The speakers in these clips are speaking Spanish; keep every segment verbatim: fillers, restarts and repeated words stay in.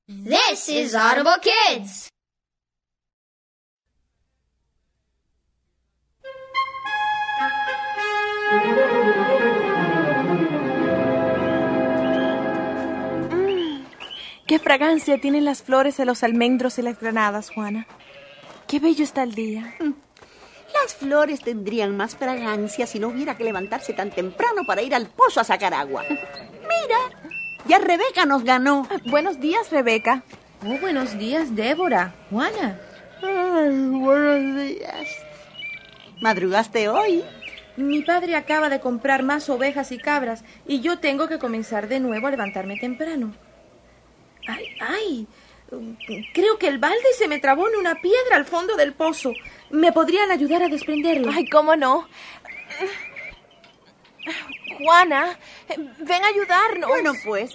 This is Audible Kids. Mm, qué fragancia tienen las flores de los almendros y las granadas, Juana. Qué bello está el día. Las flores tendrían más fragancia si no hubiera que levantarse tan temprano para ir al pozo a sacar agua. Mira, ya Rebeca nos ganó. Buenos días, Rebeca. Oh, buenos días, Débora. Juana. Ay, buenos días. ¿Madrugaste hoy? Mi padre acaba de comprar más ovejas y cabras y yo tengo que comenzar de nuevo a levantarme temprano. ¡Ay, ay! Creo que el balde se me trabó en una piedra al fondo del pozo. ¿Me podrían ayudar a desprenderlo? Ay, ¿cómo no? Juana, ven a ayudarnos. Bueno, pues...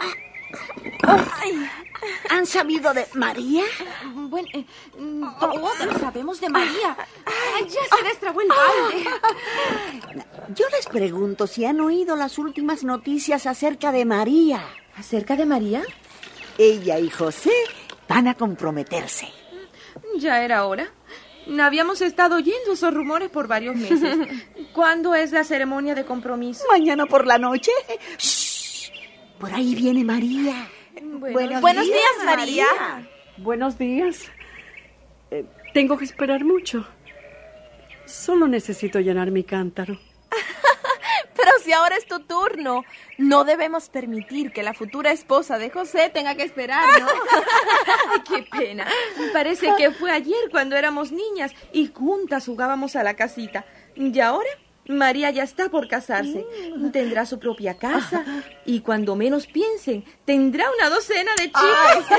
Ay. ¿Han sabido de María? Bueno, eh, todos sabemos de María. Ay, ya se destrabó el balde. Yo les pregunto si han oído las últimas noticias acerca de María. ¿Acerca de María? Ella y José van a comprometerse. Ya era hora. Habíamos estado oyendo esos rumores por varios meses. ¿Cuándo es la ceremonia de compromiso? Mañana por la noche. ¡Shh! Por ahí viene María. Buenos, Buenos, Buenos días, días, María. María. Buenos días. Eh, tengo que esperar mucho. Solo necesito llenar mi cántaro. Pero si ahora es tu turno, no debemos permitir que la futura esposa de José tenga que esperar, ¿no? Ay, qué pena. Parece que fue ayer cuando éramos niñas y juntas jugábamos a la casita. Y ahora María ya está por casarse. Tendrá su propia casa y cuando menos piensen, tendrá una docena de chicos.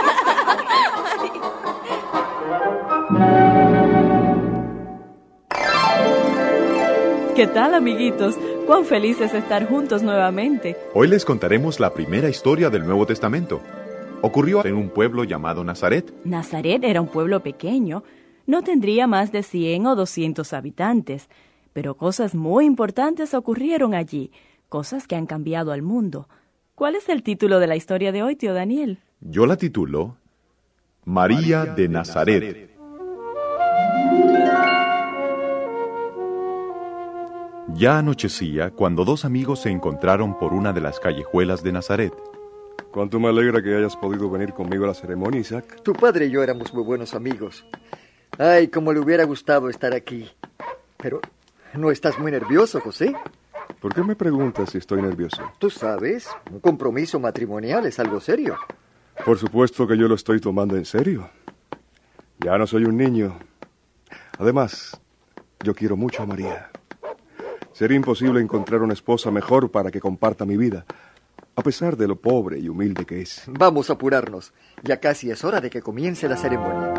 ¿Qué tal, amiguitos? Cuán felices estar juntos nuevamente. Hoy les contaremos la primera historia del Nuevo Testamento. Ocurrió en un pueblo llamado Nazaret. Nazaret era un pueblo pequeño. No tendría más de cien o doscientos habitantes. Pero cosas muy importantes ocurrieron allí. Cosas que han cambiado al mundo. ¿Cuál es el título de la historia de hoy, tío Daniel? Yo la titulo María, María de Nazaret. De Nazaret. Ya anochecía cuando dos amigos se encontraron por una de las callejuelas de Nazaret. Cuánto me alegra que hayas podido venir conmigo a la ceremonia, Isaac. Tu padre y yo éramos muy buenos amigos. Ay, cómo le hubiera gustado estar aquí. Pero, ¿no estás muy nervioso, José? ¿Por qué me preguntas si estoy nervioso? Tú sabes, un compromiso matrimonial es algo serio. Por supuesto que yo lo estoy tomando en serio. Ya no soy un niño. Además, yo quiero mucho a María. Sería imposible encontrar una esposa mejor para que comparta mi vida, a pesar de lo pobre y humilde que es. Vamos a apurarnos. Ya casi es hora de que comience la ceremonia.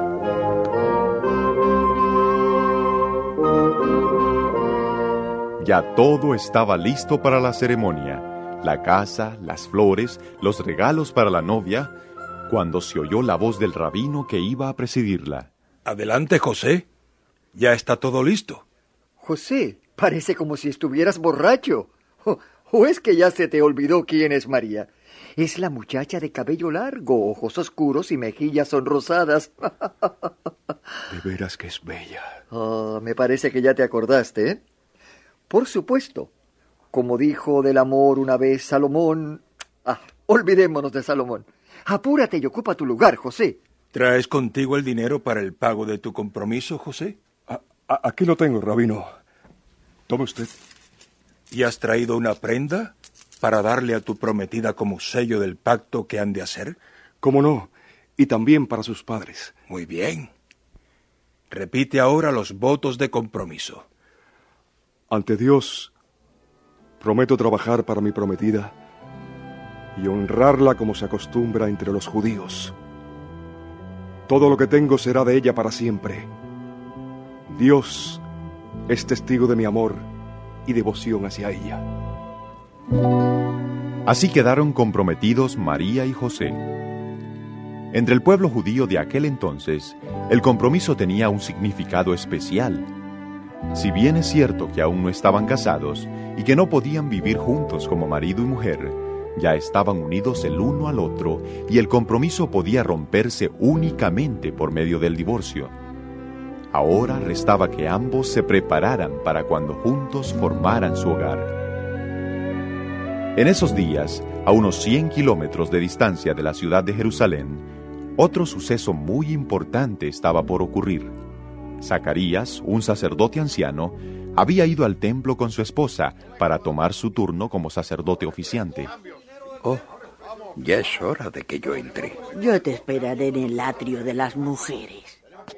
Ya todo estaba listo para la ceremonia. La casa, las flores, los regalos para la novia, cuando se oyó la voz del rabino que iba a presidirla. Adelante, José. Ya está todo listo. José, parece como si estuvieras borracho. ¿O, o es que ya se te olvidó quién es María? Es la muchacha de cabello largo, ojos oscuros y mejillas sonrosadas. De veras que es bella. Oh, me parece que ya te acordaste, ¿eh? Por supuesto. Como dijo del amor una vez Salomón... Ah, olvidémonos de Salomón. Apúrate y ocupa tu lugar, José. ¿Traes contigo el dinero para el pago de tu compromiso, José? A, a, aquí lo tengo, rabino. Tome usted. ¿Y has traído una prenda para darle a tu prometida como sello del pacto que han de hacer? ¿Cómo no? Y también para sus padres. Muy bien. Repite ahora los votos de compromiso. Ante Dios, prometo trabajar para mi prometida y honrarla como se acostumbra entre los judíos. Todo lo que tengo será de ella para siempre. Dios es testigo de mi amor y devoción hacia ella. Así quedaron comprometidos María y José. Entre el pueblo judío de aquel entonces, el compromiso tenía un significado especial. Si bien es cierto que aún no estaban casados y que no podían vivir juntos como marido y mujer, ya estaban unidos el uno al otro y el compromiso podía romperse únicamente por medio del divorcio. Ahora restaba que ambos se prepararan para cuando juntos formaran su hogar. En esos días, a unos cien kilómetros de distancia de la ciudad de Jerusalén, otro suceso muy importante estaba por ocurrir. Zacarías, un sacerdote anciano, había ido al templo con su esposa para tomar su turno como sacerdote oficiante. Oh, ya es hora de que yo entre. Yo te esperaré en el atrio de las mujeres.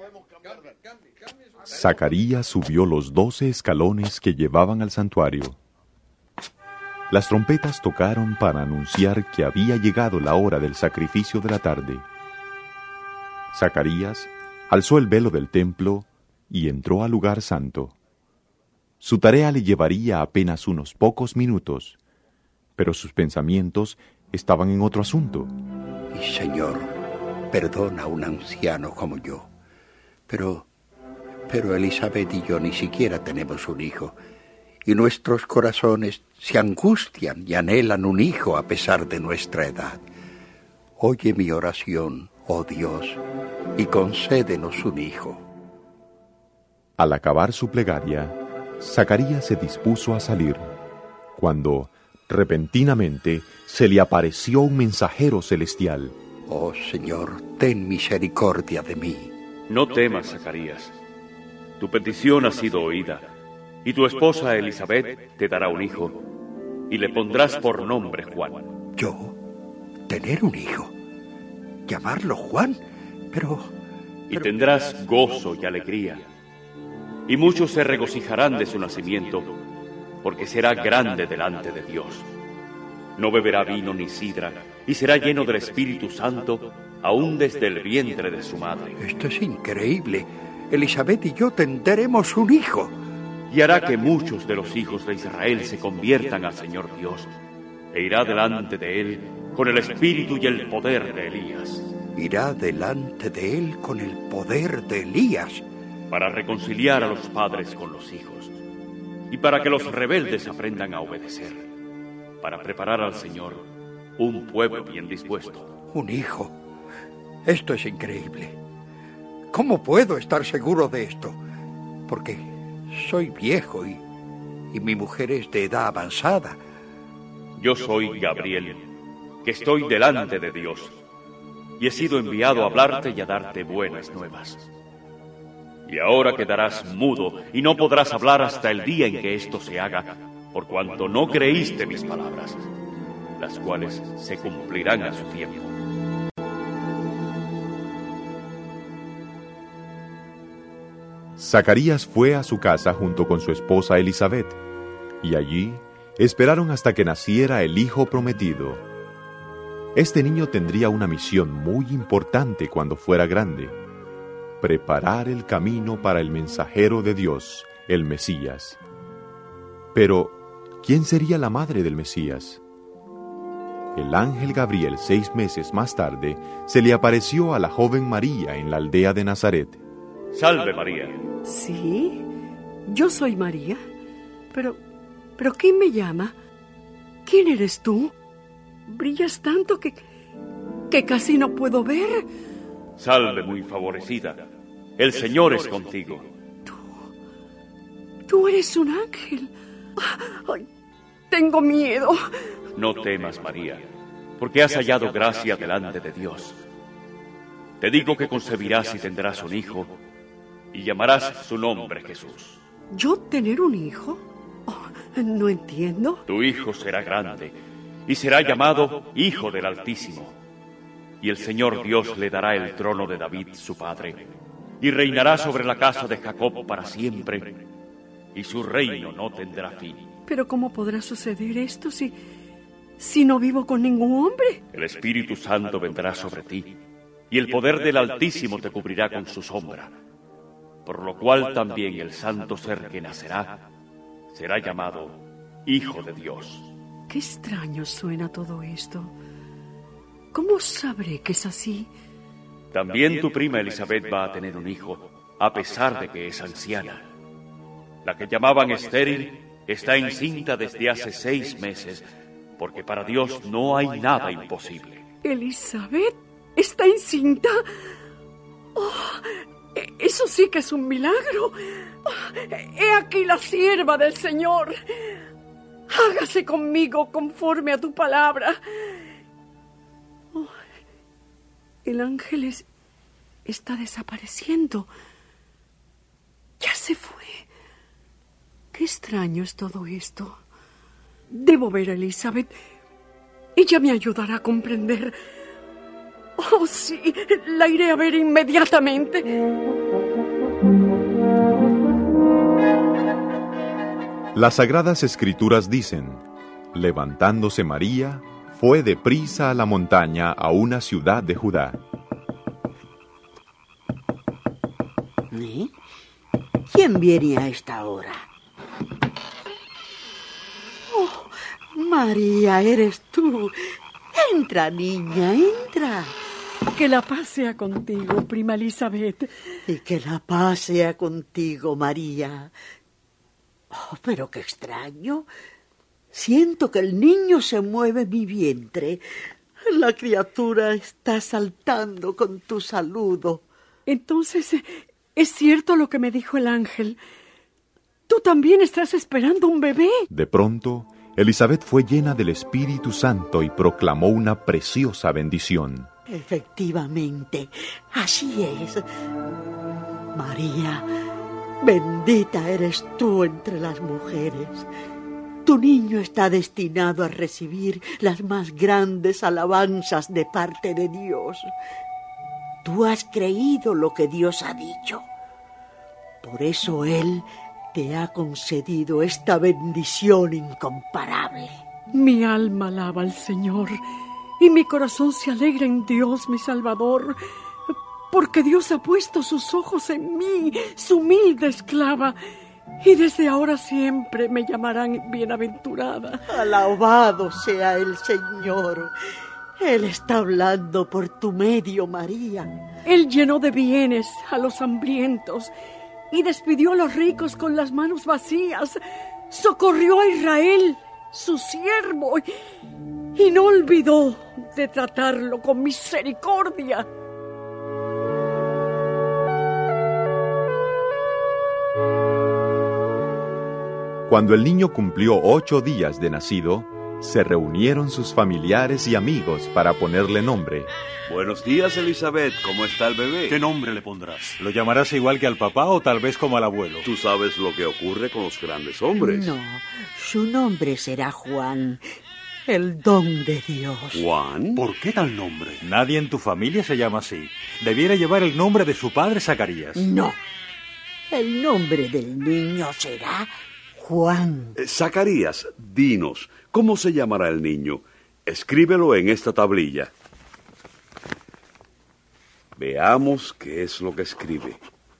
Zacarías subió los doce escalones que llevaban al santuario. Las trompetas tocaron para anunciar que había llegado la hora del sacrificio de la tarde. Zacarías alzó el velo del templo y entró al lugar santo. Su tarea le llevaría apenas unos pocos minutos, pero sus pensamientos estaban en otro asunto. Y Señor, perdona a un anciano como yo, pero... Pero Elizabeth y yo ni siquiera tenemos un hijo, y nuestros corazones se angustian y anhelan un hijo a pesar de nuestra edad. Oye mi oración, oh Dios, y concédenos un hijo. Al acabar su plegaria, Zacarías se dispuso a salir, cuando, repentinamente, se le apareció un mensajero celestial. Oh Señor, ten misericordia de mí. No temas, Zacarías. Tu petición ha sido oída, y tu esposa Elizabeth te dará un hijo, y le pondrás por nombre Juan. ¿Yo? ¿Tener un hijo? ¿Llamarlo Juan? Pero... Y tendrás gozo y alegría, y muchos se regocijarán de su nacimiento, porque será grande delante de Dios. No beberá vino ni sidra, y será lleno del Espíritu Santo, aún desde el vientre de su madre. Esto es increíble. Elizabeth y yo tendremos un hijo. Y hará que muchos de los hijos de Israel se conviertan al Señor Dios, e irá delante de él con el espíritu y el poder de Elías. Irá delante de él con el poder de Elías. Para reconciliar a los padres con los hijos, y para que los rebeldes aprendan a obedecer, para preparar al Señor un pueblo bien dispuesto. Un hijo. Esto es increíble. ¿Cómo puedo estar seguro de esto? Porque soy viejo y, y mi mujer es de edad avanzada. Yo soy Gabriel, que estoy delante de Dios, y he sido enviado a hablarte y a darte buenas nuevas. Y ahora quedarás mudo y no podrás hablar hasta el día en que esto se haga, por cuanto no creíste mis palabras, las cuales se cumplirán a su tiempo. Zacarías fue a su casa junto con su esposa Elizabeth, y allí esperaron hasta que naciera el hijo prometido. Este niño tendría una misión muy importante cuando fuera grande: preparar el camino para el mensajero de Dios, el Mesías. Pero, ¿quién sería la madre del Mesías? El ángel Gabriel, seis meses más tarde, se le apareció a la joven María en la aldea de Nazaret. Salve, María. Sí, yo soy María. Pero, pero ¿quién me llama? ¿Quién eres tú? Brillas tanto que, que casi no puedo ver. Salve, muy favorecida. El Señor es contigo. Tú, tú eres un ángel. Ay, tengo miedo. No temas, María, porque has hallado gracia delante de Dios. Te digo que concebirás y tendrás un hijo, y llamarás su nombre Jesús. ¿Yo tener un hijo? Oh, no entiendo. Tu hijo será grande, y será llamado Hijo del Altísimo. Y el Señor Dios le dará el trono de David, su padre, y reinará sobre la casa de Jacob para siempre, y su reino no tendrá fin. ¿Pero cómo podrá suceder esto si, si no vivo con ningún hombre? El Espíritu Santo vendrá sobre ti, y el poder del Altísimo te cubrirá con su sombra, por lo cual también el santo ser que nacerá será llamado Hijo de Dios. Qué extraño suena todo esto. ¿Cómo sabré que es así? También tu prima Elizabeth va a tener un hijo, a pesar de que es anciana. La que llamaban estéril está encinta desde hace seis meses, porque para Dios no hay nada imposible. ¿Elizabeth está encinta? Oh, eso sí que es un milagro. He aquí la sierva del Señor. Hágase conmigo conforme a tu palabra. Oh, el ángel es, está desapareciendo. Ya se fue. Qué extraño es todo esto. Debo ver a Elizabeth. Ella me ayudará a comprender. Oh, sí, la iré a ver inmediatamente. Las Sagradas Escrituras dicen: levantándose María, fue deprisa a la montaña, a una ciudad de Judá. ¿Eh? ¿Quién viene a esta hora? Oh, María, eres tú. Entra, niña, entra. Que la paz sea contigo, prima Elizabeth. Y que la paz sea contigo, María. Oh, pero qué extraño. Siento que el niño se mueve en mi vientre. La criatura está saltando con tu saludo. Entonces, ¿es cierto lo que me dijo el ángel? ¿Tú también estás esperando un bebé? De pronto, Elizabeth fue llena del Espíritu Santo y proclamó una preciosa bendición. Efectivamente, así es. María, bendita eres tú entre las mujeres. Tu niño está destinado a recibir las más grandes alabanzas de parte de Dios. Tú has creído lo que Dios ha dicho. Por eso Él te ha concedido esta bendición incomparable. Mi alma alaba al Señor y mi corazón se alegra en Dios, mi Salvador, porque Dios ha puesto sus ojos en mí, su humilde esclava, y desde ahora siempre me llamarán bienaventurada. Alabado sea el Señor. Él está hablando por tu medio, María. Él llenó de bienes a los hambrientos y despidió a los ricos con las manos vacías. Socorrió a Israel, su siervo, y no olvidó de tratarlo con misericordia. Cuando el niño cumplió ocho días de nacido, se reunieron sus familiares y amigos para ponerle nombre. Buenos días, Elizabeth. ¿Cómo está el bebé? ¿Qué nombre le pondrás? ¿Lo llamarás igual que al papá o tal vez como al abuelo? Tú sabes lo que ocurre con los grandes hombres. No, su nombre será Juan, el don de Dios. ¿Juan? ¿Por qué tal nombre? Nadie en tu familia se llama así. Debiera llevar el nombre de su padre Zacarías. No, el nombre del niño será Juan. Eh, Zacarías, dinos, ¿cómo se llamará el niño? Escríbelo en esta tablilla. Veamos qué es lo que escribe.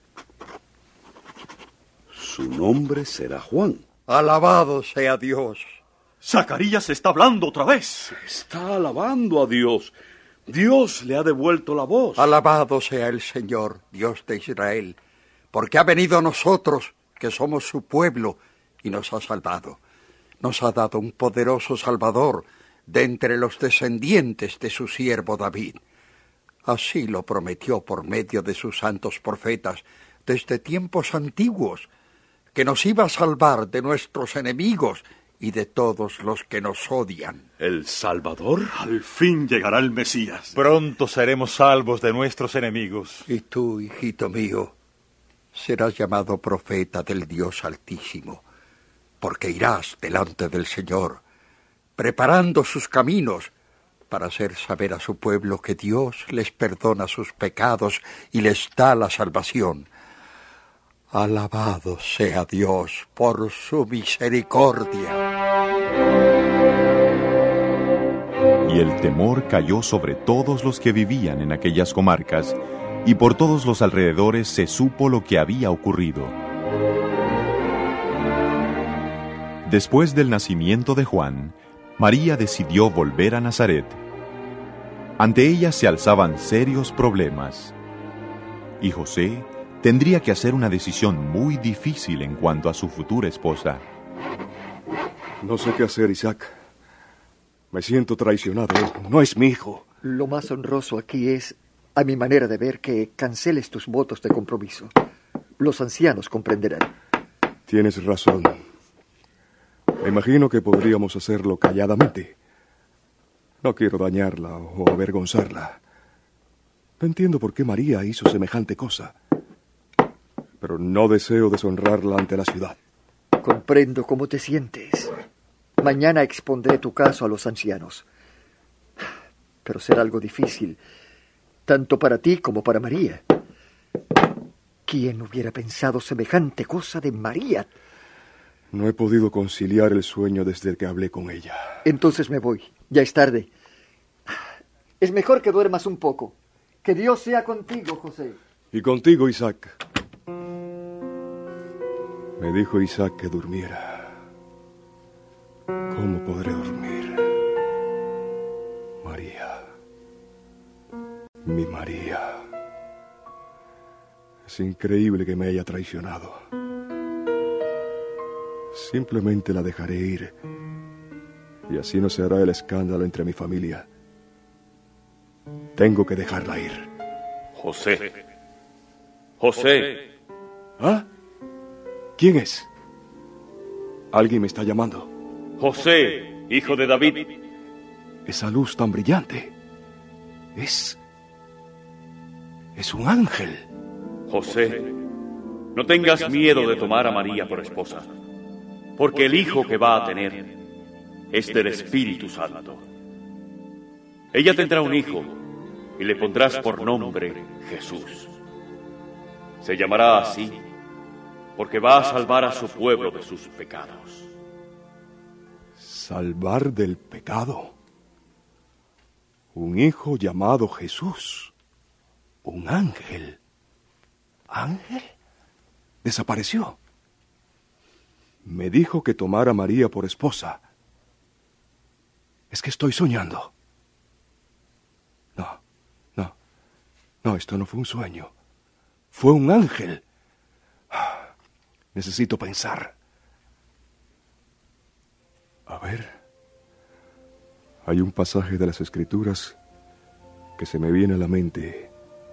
Su nombre será Juan. Alabado sea Dios. Zacarías está hablando otra vez. Está alabando a Dios. Dios le ha devuelto la voz. Alabado sea el Señor, Dios de Israel, porque ha venido a nosotros, que somos su pueblo, y nos ha salvado. Nos ha dado un poderoso Salvador de entre los descendientes de su siervo David. Así lo prometió por medio de sus santos profetas desde tiempos antiguos, que nos iba a salvar de nuestros enemigos y de todos los que nos odian. ¿El Salvador? Al fin llegará el Mesías. Pronto seremos salvos de nuestros enemigos. Y tú, hijito mío, serás llamado profeta del Dios Altísimo, porque irás delante del Señor, preparando sus caminos, para hacer saber a su pueblo que Dios les perdona sus pecados y les da la salvación. Alabado sea Dios por su misericordia. Y el temor cayó sobre todos los que vivían en aquellas comarcas, y por todos los alrededores se supo lo que había ocurrido. Después del nacimiento de Juan, María decidió volver a Nazaret. Ante ella se alzaban serios problemas, y José tendría que hacer una decisión muy difícil en cuanto a su futura esposa. No sé qué hacer, Isaac. Me siento traicionado. No es mi hijo. Lo más honroso aquí es, a mi manera de ver, que canceles tus votos de compromiso. Los ancianos comprenderán. Tienes razón. Me imagino que podríamos hacerlo calladamente. No quiero dañarla o avergonzarla. No entiendo por qué María hizo semejante cosa. Pero no deseo deshonrarla ante la ciudad. Comprendo cómo te sientes. Mañana expondré tu caso a los ancianos. Pero será algo difícil, tanto para ti como para María. ¿Quién hubiera pensado semejante cosa de María? No he podido conciliar el sueño desde que hablé con ella. Entonces me voy. Ya es tarde. Es mejor que duermas un poco. Que Dios sea contigo, José. Y contigo, Isaac. Me dijo Isaac que durmiera. ¿Cómo podré dormir? María. Mi María. Es increíble que me haya traicionado. Simplemente la dejaré ir. Y así no se hará el escándalo entre mi familia. Tengo que dejarla ir. José. José. ¿Ah? ¿Quién es? Alguien me está llamando. José, hijo de David. Esa luz tan brillante. Es... es un ángel. José, no tengas miedo de tomar a María por esposa, porque el hijo que va a tener es del Espíritu Santo. Ella tendrá un hijo y le pondrás por nombre Jesús. Se llamará así porque va a salvar a su pueblo de sus pecados. Salvar del pecado. Un hijo llamado Jesús. Un ángel. ¿Ángel? Desapareció. Me dijo que tomara a María por esposa. Es que estoy soñando. No, no, no, esto no fue un sueño. Fue un ángel. Necesito pensar. A ver. Hay un pasaje de las Escrituras que se me viene a la mente.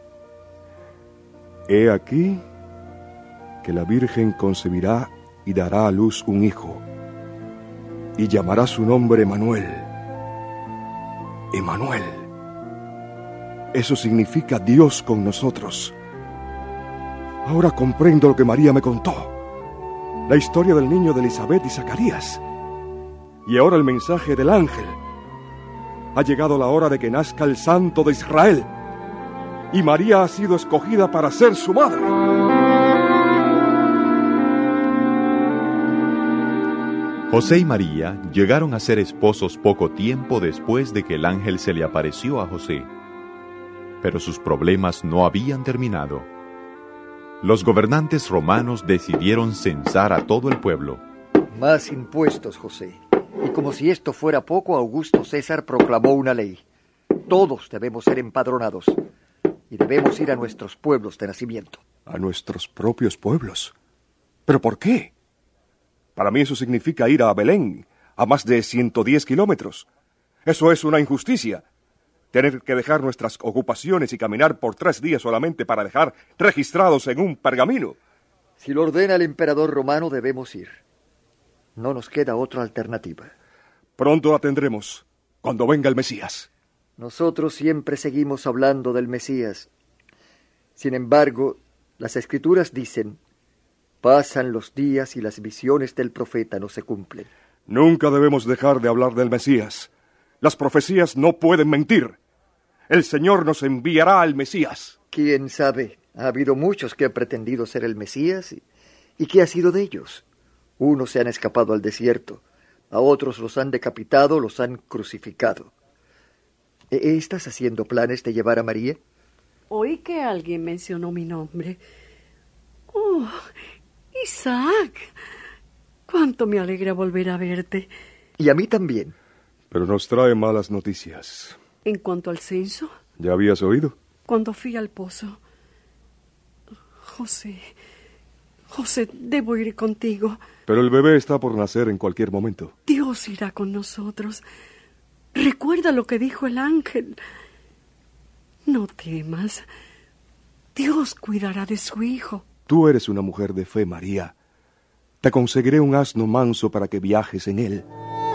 He aquí que la Virgen concebirá y dará a luz un hijo, y llamará su nombre Emanuel. Emanuel. Eso significa Dios con nosotros. Ahora comprendo lo que María me contó. La historia del niño de Elizabeth y Zacarías. Y ahora el mensaje del ángel. Ha llegado la hora de que nazca el Santo de Israel. Y María ha sido escogida para ser su madre. José y María llegaron a ser esposos poco tiempo después de que el ángel se le apareció a José. Pero sus problemas no habían terminado. Los gobernantes romanos decidieron censar a todo el pueblo. Más impuestos, José. Y como si esto fuera poco, Augusto César proclamó una ley. Todos debemos ser empadronados. Y debemos ir a nuestros pueblos de nacimiento. ¿A nuestros propios pueblos? ¿Pero por qué? Para mí eso significa ir a Belén, a más de ciento diez kilómetros. Eso es una injusticia. Tener que dejar nuestras ocupaciones y caminar por tres días solamente para dejar registrados en un pergamino. Si lo ordena el emperador romano, debemos ir. No nos queda otra alternativa. Pronto la tendremos, cuando venga el Mesías. Nosotros siempre seguimos hablando del Mesías. Sin embargo, las Escrituras dicen, pasan los días y las visiones del profeta no se cumplen. Nunca debemos dejar de hablar del Mesías. Las profecías no pueden mentir. El Señor nos enviará al Mesías. ¿Quién sabe? Ha habido muchos que han pretendido ser el Mesías. ¿Y, ¿y qué ha sido de ellos? Unos se han escapado al desierto. A otros los han decapitado, los han crucificado. ¿Estás haciendo planes de llevar a María? Oí que alguien mencionó mi nombre. Oh, Isaac. Cuánto me alegra volver a verte. Y a mí también. Pero nos trae malas noticias. En cuanto al censo. ¿Ya habías oído? Cuando fui al pozo. José, José, debo ir contigo. Pero el bebé está por nacer en cualquier momento. Dios irá con nosotros. Recuerda lo que dijo el ángel. No temas. Dios cuidará de su hijo. Tú eres una mujer de fe, María. Te conseguiré un asno manso para que viajes en él.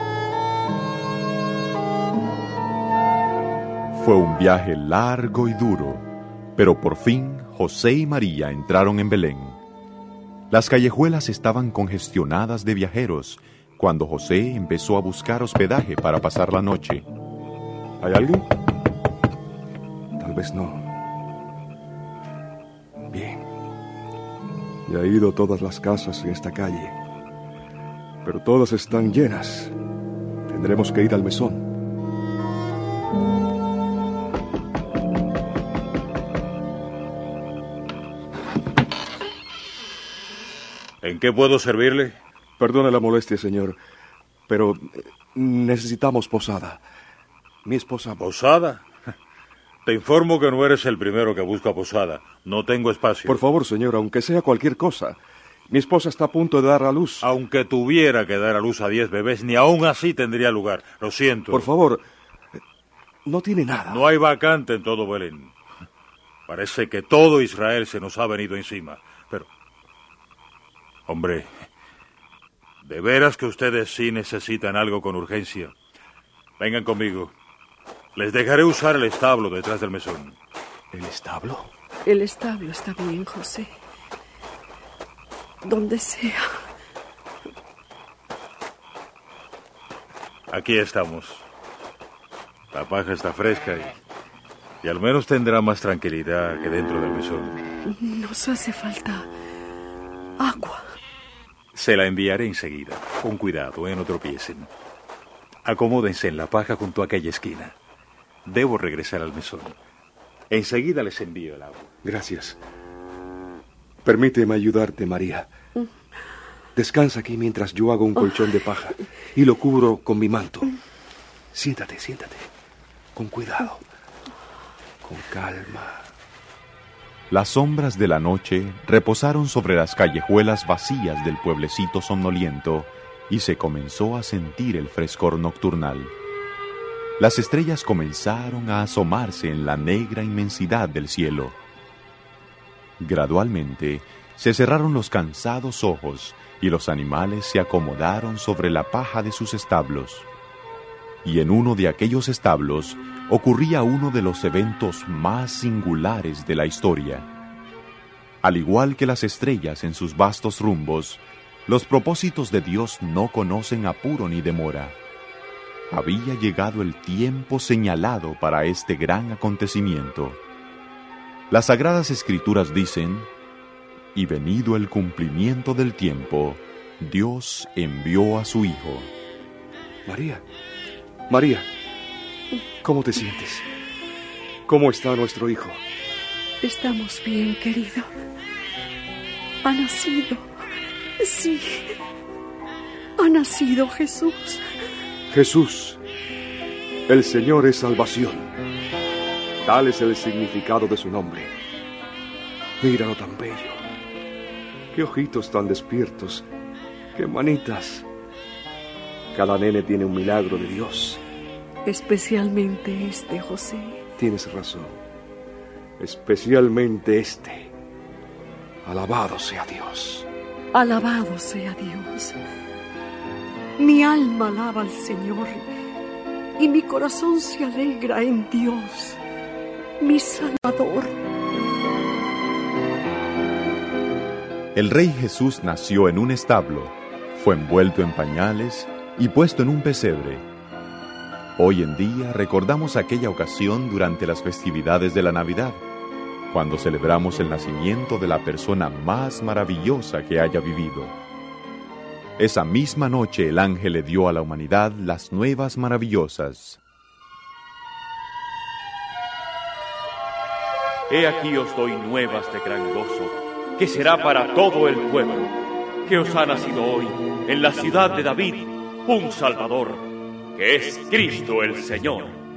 Fue un viaje largo y duro, pero por fin José y María entraron en Belén. Las callejuelas estaban congestionadas de viajeros cuando José empezó a buscar hospedaje para pasar la noche. ¿Hay alguien? Tal vez no. Bien. Ya he ido a todas las casas en esta calle, pero todas están llenas. Tendremos que ir al mesón. ¿En qué puedo servirle? Perdone la molestia, señor, pero necesitamos posada. Mi esposa... ¿Posada? Te informo que no eres el primero que busca posada. No tengo espacio. Por favor, señor, aunque sea cualquier cosa. Mi esposa está a punto de dar a luz. Aunque tuviera que dar a luz a diez bebés, ni aún así tendría lugar. Lo siento. Por favor, no tiene nada. No hay vacante en todo Belén. Parece que todo Israel se nos ha venido encima. Pero... Hombre, ¿de veras que ustedes sí necesitan algo con urgencia? Vengan conmigo. Les dejaré usar el establo detrás del mesón. ¿El establo? El establo está bien, José. Donde sea. Aquí estamos. La paja está fresca y, y al menos tendrá más tranquilidad que dentro del mesón. Nos hace falta agua. Se la enviaré enseguida. Con cuidado, eh, no tropiecen. Acomódense en la paja junto a aquella esquina. Debo regresar al mesón. Enseguida les envío el agua. Gracias. Permíteme ayudarte, María. Descansa aquí mientras yo hago un colchón de paja y lo cubro con mi manto. Siéntate, siéntate. Con cuidado. Con calma. Las sombras de la noche reposaron sobre las callejuelas vacías del pueblecito somnoliento y se comenzó a sentir el frescor nocturnal. Las estrellas comenzaron a asomarse en la negra inmensidad del cielo. Gradualmente se cerraron los cansados ojos y los animales se acomodaron sobre la paja de sus establos. Y en uno de aquellos establos ocurría uno de los eventos más singulares de la historia. Al igual que las estrellas en sus vastos rumbos, los propósitos de Dios no conocen apuro ni demora. Había llegado el tiempo señalado para este gran acontecimiento. Las Sagradas Escrituras dicen: y venido el cumplimiento del tiempo, Dios envió a su Hijo. María, María, ¿cómo te sientes? ¿Cómo está nuestro hijo? Estamos bien, querido. Ha nacido. Sí. Ha nacido Jesús. Jesús, el Señor es salvación. Tal es el significado de su nombre. Míralo tan bello. Qué ojitos tan despiertos. Qué manitas. Cada nene tiene un milagro de Dios. Especialmente este, José. Tienes razón. Especialmente este. Alabado sea Dios. Alabado sea Dios. Mi alma alaba al Señor y mi corazón se alegra en Dios, mi Salvador. El Rey Jesús nació en un establo, fue envuelto en pañales y puesto en un pesebre. Hoy en día recordamos aquella ocasión durante las festividades de la Navidad, cuando celebramos el nacimiento de la persona más maravillosa que haya vivido. Esa misma noche el ángel le dio a la humanidad las nuevas maravillosas. He aquí os doy nuevas de gran gozo, que será para todo el pueblo, que os ha nacido hoy, en la ciudad de David, un Salvador, que es Cristo el Señor.